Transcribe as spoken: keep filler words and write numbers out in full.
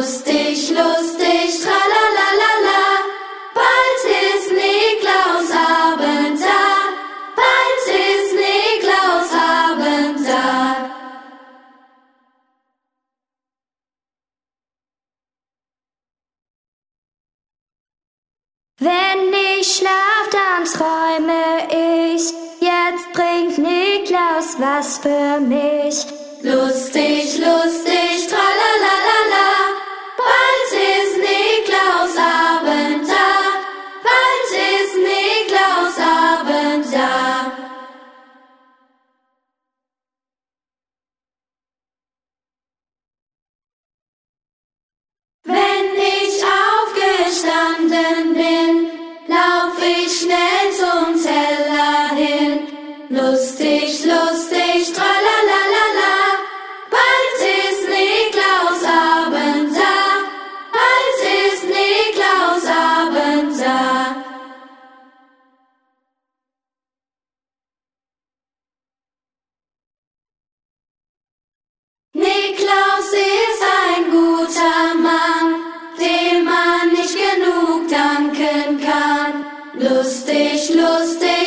Lustig, lustig, tralalala. Bald ist Niklausabend da. Bald ist Niklausabend da. Wenn ich schlaf, dann träume ich, jetzt bringt Niklaus was für mich. Lustig, lustig, tralalala. Bald ist Niklausabend da. Bald ist Niklausabend da. Wenn ich aufgestanden bin, lauf ich schnell zum Teller hin. Lustig, lustig, tralalala. Bald ist Niklausabend da. Bald ist Niklausabend da. Niklaus ist ein guter Mann, dem man nicht genug danken kann. Lustig, lustig.